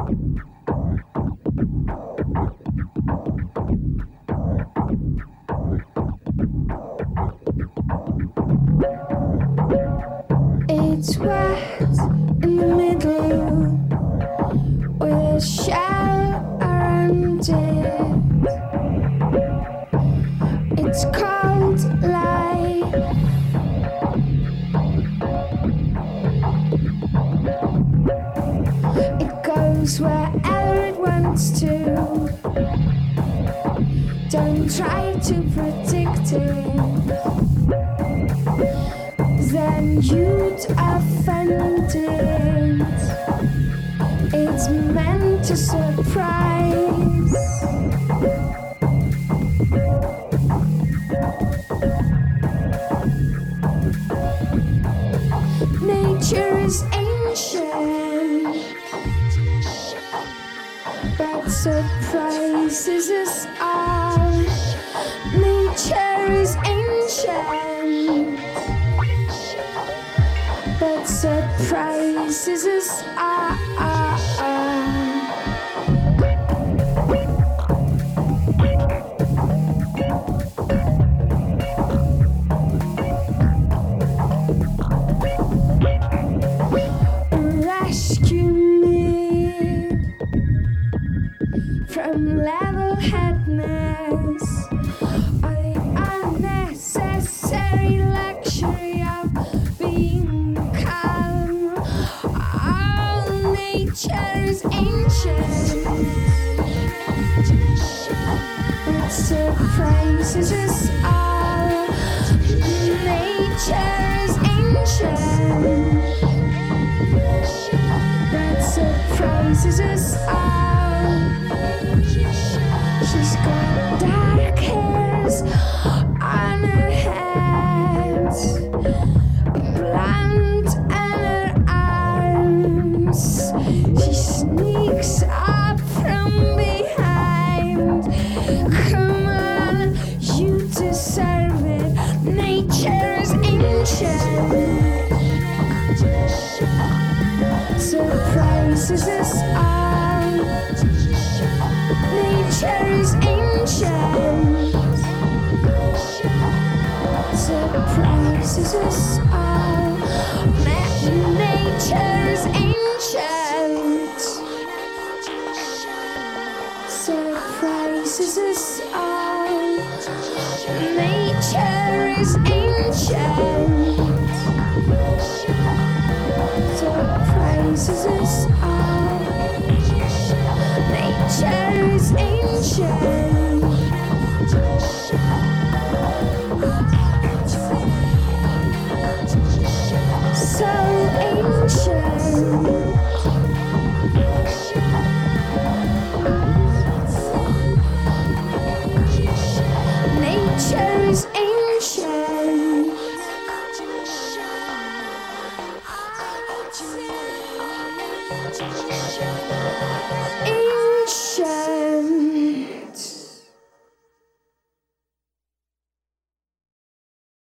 It's wet in the middle with a shell around it. It's called life. It goes wherever it wants to. Don't try to predict it. Then you'd offend it. It's meant to surprise. Nature is ancient, but surprises us all. Nature is ancient, but surprises us all. Rescue me from level-headedness or the unnecessary luxury of being calm. All nature is ancient, it surprises us all. Nature is ancient, that surprises us all. She's got dark hairs on her head, blonde on her arms. She sneaks up from behind. Come on, you deserve it. Nature is ancient, surprises us all. Nature is ancient, surprises us all. Nature is ancient, surprises us all. Nature is ancient, surprises us all. Nature is ancient, so ancient. Nature is ancient. Ancient.